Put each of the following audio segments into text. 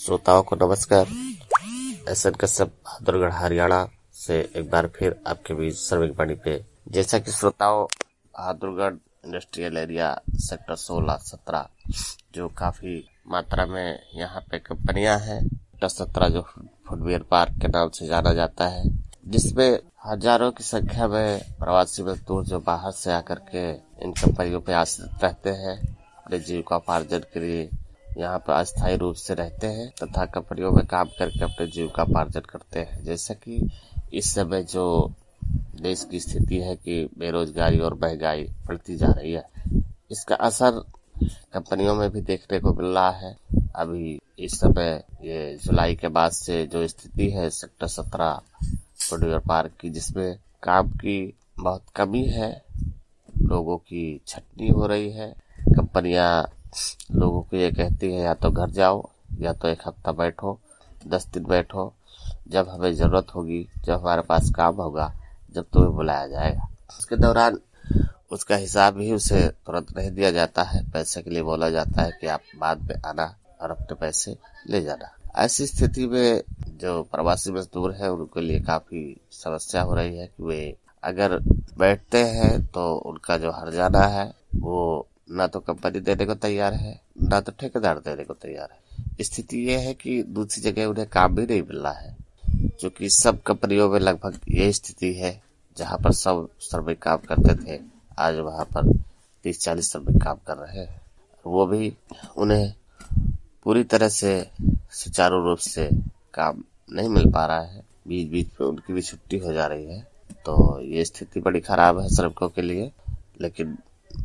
श्रोताओं को नमस्कार। एसएन कश्यप बहादुरगढ़ हरियाणा से एक बार फिर आपके बीच श्रमिक वाणी पे। जैसा कि श्रोताओं, बहादुरगढ़ इंडस्ट्रियल एरिया सेक्टर 16-17 जो काफी मात्रा में यहाँ पे कंपनियां हैं। सेक्टर 17 जो फुटवेयर पार्क के नाम से जाना जाता है, जिसमें हजारों की संख्या में प्रवासी मजदूर जो बाहर से आकर के इन कंपनियों पे आश्रित रहते हैं, अपने जीविकोपार्जन के लिए यहाँ पर अस्थायी रूप से रहते हैं तथा कंपनियों में काम करके अपने जीविकोपार्जन करते हैं। जैसा कि इस समय जो देश की स्थिति है कि बेरोजगारी और महंगाई बढ़ती जा रही है, इसका असर कंपनियों में भी देखने को मिल रहा है। अभी इस समय ये जुलाई के बाद से जो स्थिति है सेक्टर 17 फुटवेयर पार्क की, जिसमें काम की बहुत कमी है, लोगों की छटनी हो रही है। कंपनियां लोगों को ये कहती है या तो घर जाओ या तो एक हफ्ता बैठो, 10 दिन बैठो, जब हमें जरूरत होगी, जब हमारे पास काम होगा, जब तुम्हें बुलाया जाएगा। उसके दौरान उसका हिसाब ही उसे तुरंत नहीं दिया जाता है। पैसे के लिए बोला जाता है कि आप बाद में आना और अपने पैसे ले जाना। ऐसी स्थिति में जो प्रवासी मजदूर है उनके लिए काफी समस्या हो रही है कि वे अगर बैठते हैं तो उनका जो हर्जाना है वो ना तो कंपनी देने को तैयार है, ना तो ठेकेदार देने को तैयार है। स्थिति ये है कि दूसरी जगह उन्हें काम भी नहीं मिल रहा है, क्योंकि सब कंपनियों में लगभग यही स्थिति है। जहां पर सब श्रमिक काम करते थे, आज वहां पर 30-40 श्रमिक काम कर रहे हैं। वो भी उन्हें पूरी तरह से सुचारू रूप से काम नहीं मिल पा रहा है, बीच बीच में उनकी भी छुट्टी हो जा रही है। तो ये स्थिति बड़ी खराब है श्रमिकों के लिए। लेकिन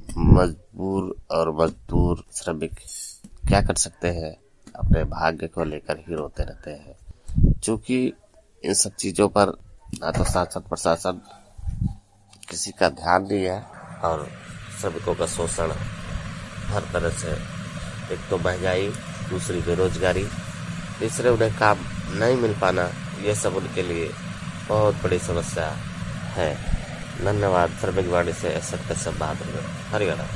मजबूर और मजदूर श्रमिक क्या कर सकते हैं, अपने भाग्य को लेकर ही रोते रहते हैं। चूंकि इन सब चीजों पर ना तो शासन प्रशासन किसी का ध्यान नहीं है और श्रमिकों का शोषण हर तरह से, एक तो महंगाई, दूसरी बेरोजगारी, तीसरे उन्हें काम नहीं मिल पाना, ये सब उनके लिए बहुत बड़ी समस्या है। धन्यवाद। श्रमिक वाणी से एसएन कश्यप बहादुरगढ़ हरियाणा।